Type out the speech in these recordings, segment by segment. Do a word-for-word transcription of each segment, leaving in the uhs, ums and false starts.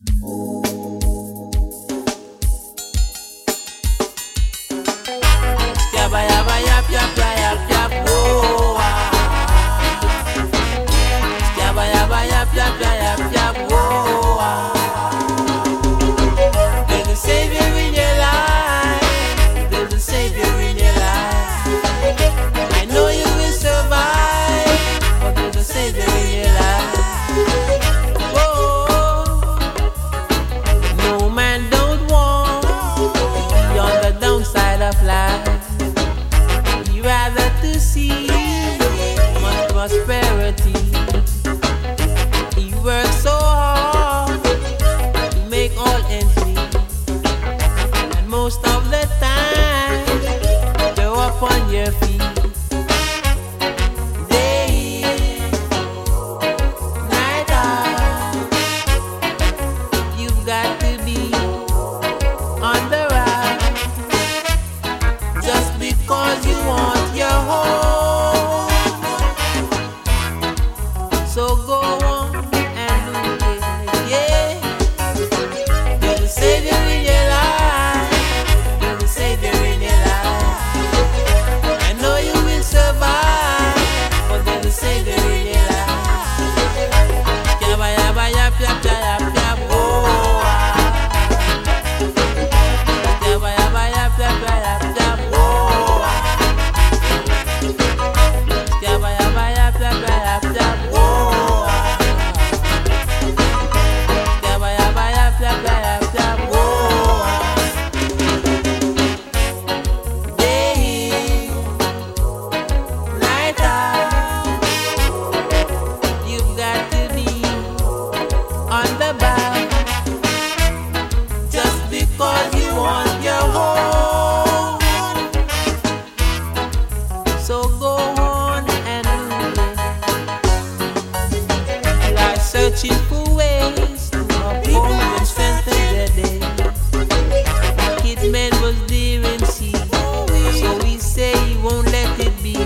Searching for ways to uphold and strengthen their day. Kid man was there and see, so he say he won't let it be.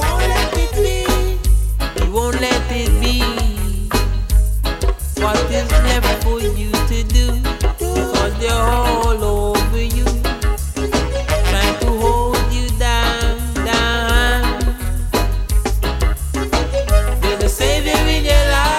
He won't let it be. What is left for you to do? Cause they're all over you, trying to hold you down, down. There's a savior in your life.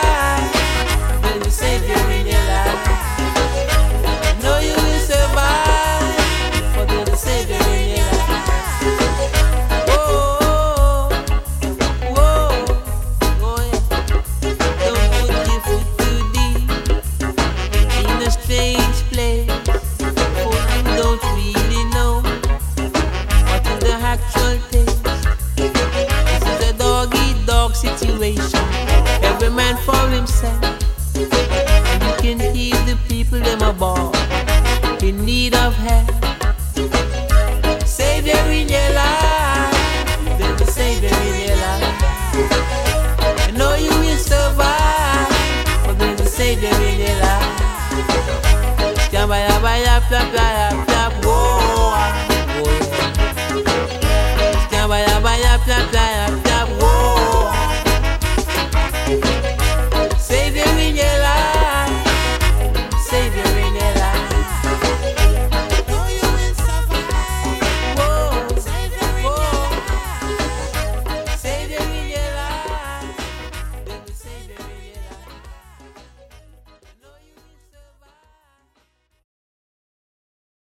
Situation, every man for himself, and you can hear the people them about in need of help. Savior in your life, there's a savior in your life. I know you will survive, but there's a savior in your life.